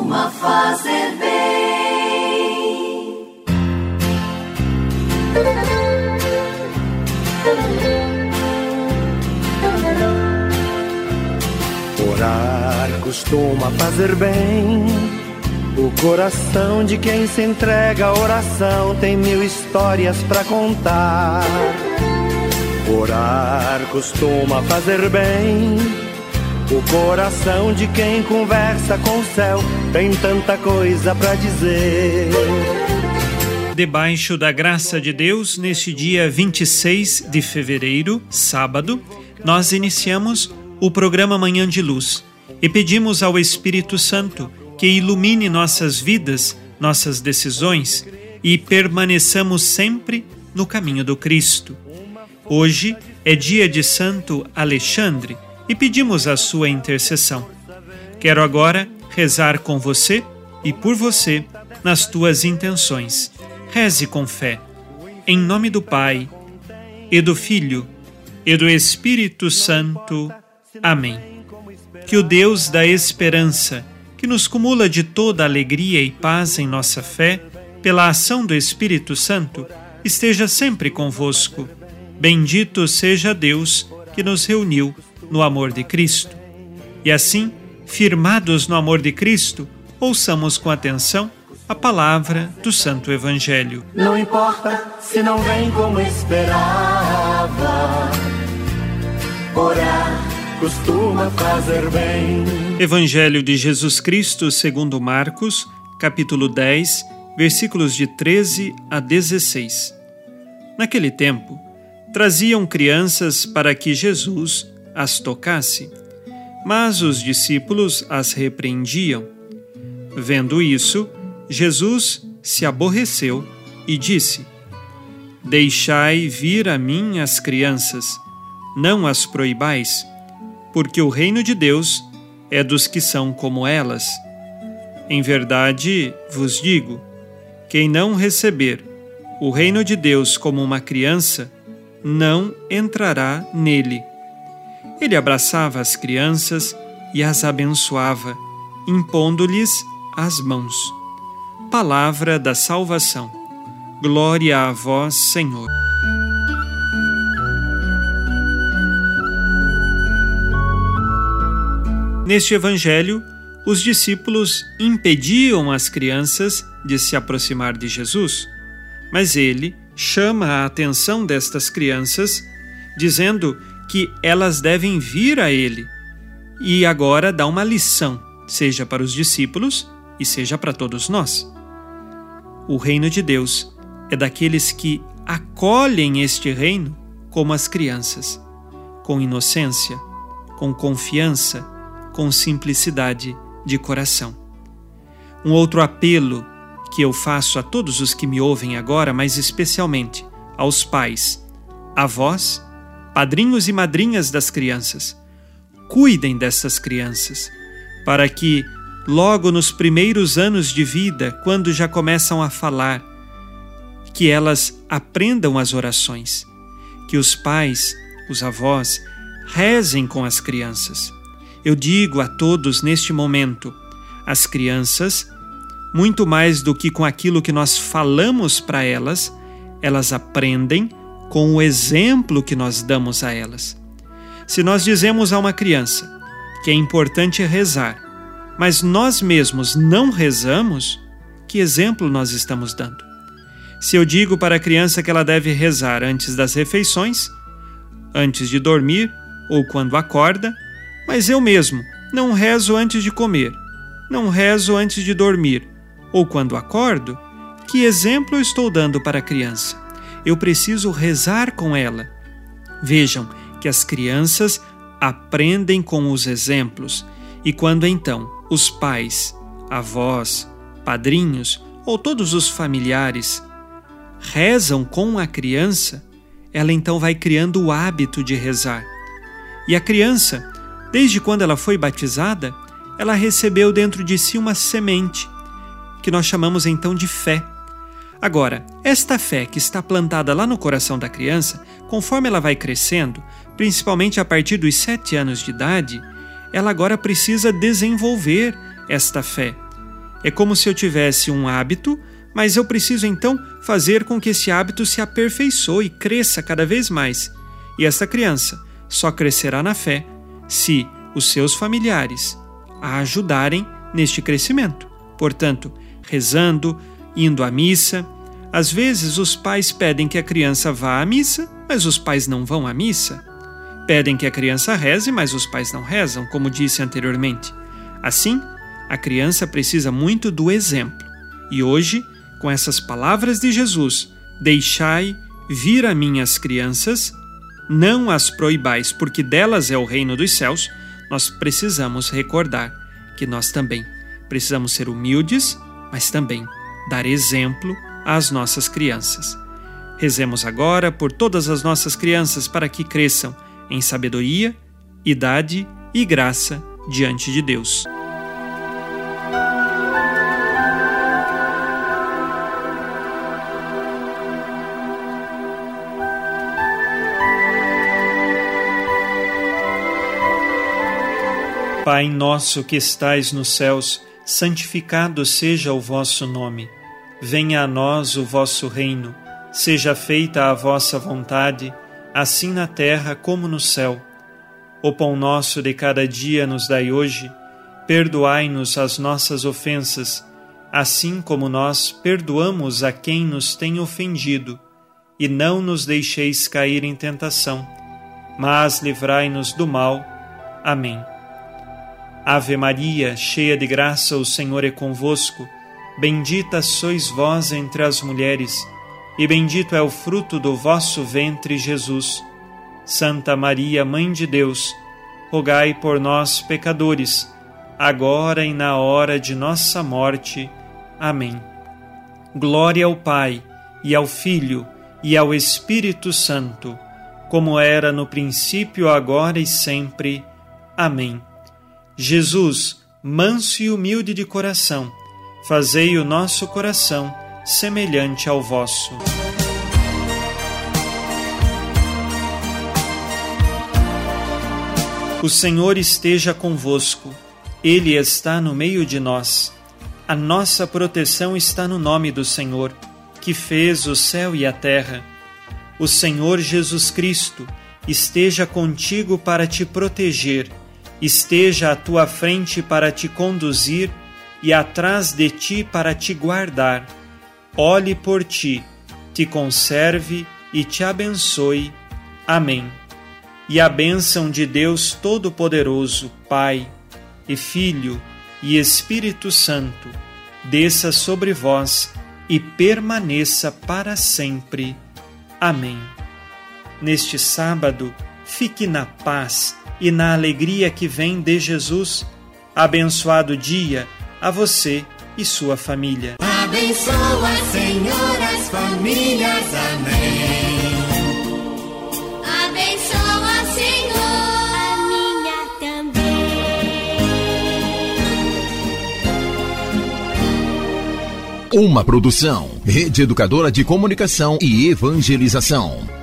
costuma fazer bem. Orar costuma fazer bem. O coração de quem se entrega à oração tem 1000 histórias pra contar. Orar costuma fazer bem. O coração de quem conversa com o céu tem tanta coisa pra dizer. Debaixo da graça de Deus, neste dia 26 de fevereiro, sábado, nós iniciamos o programa Manhã de Luz e pedimos ao Espírito Santo que ilumine nossas vidas, nossas decisões e permaneçamos sempre no caminho do Cristo. Hoje é dia de Santo Alexandre e pedimos a sua intercessão. Quero agora rezar com você e por você nas tuas intenções. Reze com fé. Em nome do Pai, e do Filho, e do Espírito Santo. Amém. Que o Deus da esperança, que nos cumula de toda alegria e paz em nossa fé, pela ação do Espírito Santo, esteja sempre convosco. Bendito seja Deus que nos reuniu no amor de Cristo. E assim, firmados no amor de Cristo, ouçamos com atenção a palavra do Santo Evangelho. Não importa se não vem como esperava, orar costuma fazer bem. Evangelho de Jesus Cristo segundo Marcos, capítulo 10, versículos de 13 a 16. Naquele tempo, traziam crianças para que Jesus as tocasse, mas os discípulos as repreendiam. Vendo isso, Jesus se aborreceu e disse: Deixai vir a mim as crianças, não as proibais, porque o reino de Deus é dos que são como elas. Em verdade vos digo, quem não receber o reino de Deus como uma criança, não entrará nele. Ele abraçava as crianças e as abençoava, impondo-lhes as mãos. Palavra da salvação. Glória a vós, Senhor. Neste evangelho, os discípulos impediam as crianças de se aproximar de Jesus, mas ele chama a atenção destas crianças, dizendo que elas devem vir a ele, e agora dá uma lição, seja para os discípulos e seja para todos nós. O reino de Deus é daqueles que acolhem este reino como as crianças, com inocência, com confiança, com simplicidade de coração. Um outro apelo que eu faço a todos os que me ouvem agora, mas especialmente aos pais, avós, padrinhos e madrinhas das crianças. Cuidem dessas crianças, para que, logo nos primeiros anos de vida, quando já começam a falar, que elas aprendam as orações, que os pais, os avós, rezem com as crianças. Eu digo a todos neste momento, as crianças, muito mais do que com aquilo que nós falamos para elas, elas aprendem com o exemplo que nós damos a elas. Se nós dizemos a uma criança que é importante rezar, mas nós mesmos não rezamos, que exemplo nós estamos dando? Se eu digo para a criança que ela deve rezar antes das refeições, antes de dormir ou quando acorda, mas eu mesmo não rezo antes de comer, não rezo antes de dormir ou quando acordo, que exemplo eu estou dando para a criança? Eu preciso rezar com ela. Vejam que as crianças aprendem com os exemplos, e quando então os pais, avós, padrinhos ou todos os familiares rezam com a criança, ela então vai criando o hábito de rezar. E a criança, desde quando ela foi batizada, ela recebeu dentro de si uma semente, que nós chamamos então de fé. Agora, esta fé que está plantada lá no coração da criança, conforme ela vai crescendo, principalmente a partir dos 7 anos de idade, ela agora precisa desenvolver esta fé. É como se eu tivesse um hábito, mas eu preciso então fazer com que esse hábito se aperfeiçoe e cresça cada vez mais. E essa criança só crescerá na fé se os seus familiares a ajudarem neste crescimento. Portanto, rezando, indo à missa. Às vezes os pais pedem que a criança vá à missa, mas os pais não vão à missa. Pedem que a criança reze, mas os pais não rezam, como disse anteriormente. Assim, a criança precisa muito do exemplo. E hoje, com essas palavras de Jesus, deixai vir a mim as crianças, não as proibais, porque delas é o reino dos céus, nós precisamos recordar que nós também precisamos ser humildes, mas também dar exemplo às nossas crianças. Rezemos agora por todas as nossas crianças para que cresçam em sabedoria, idade e graça diante de Deus. Pai nosso que estais nos céus, santificado seja o vosso nome. Venha a nós o vosso reino. Seja feita a vossa vontade, assim na terra como no céu. O pão nosso de cada dia nos dai hoje. Perdoai-nos as nossas ofensas, assim como nós perdoamos a quem nos tem ofendido. E não nos deixeis cair em tentação, mas livrai-nos do mal. Amém. Ave Maria, cheia de graça, o Senhor é convosco. Bendita sois vós entre as mulheres, e bendito é o fruto do vosso ventre, Jesus. Santa Maria, Mãe de Deus, rogai por nós, pecadores, agora e na hora de nossa morte. Amém. Glória ao Pai, e ao Filho, e ao Espírito Santo, como era no princípio, agora e sempre. Amém. Jesus, manso e humilde de coração, fazei o nosso coração semelhante ao vosso. O Senhor esteja convosco, Ele está no meio de nós. A nossa proteção está no nome do Senhor, que fez o céu e a terra. O Senhor Jesus Cristo esteja contigo para te proteger, esteja à tua frente para te conduzir e atrás de ti para te guardar. Olhe por ti, te conserve e te abençoe. Amém. E a bênção de Deus Todo-Poderoso, Pai e Filho e Espírito Santo, desça sobre vós e permaneça para sempre. Amém. Neste sábado, fique na paz e na alegria que vem de Jesus. Abençoado dia a você e sua família. Abençoa, Senhor, as famílias. Amém. Abençoa, Senhor, a minha também. Uma produção, Rede Educadora de Comunicação e Evangelização.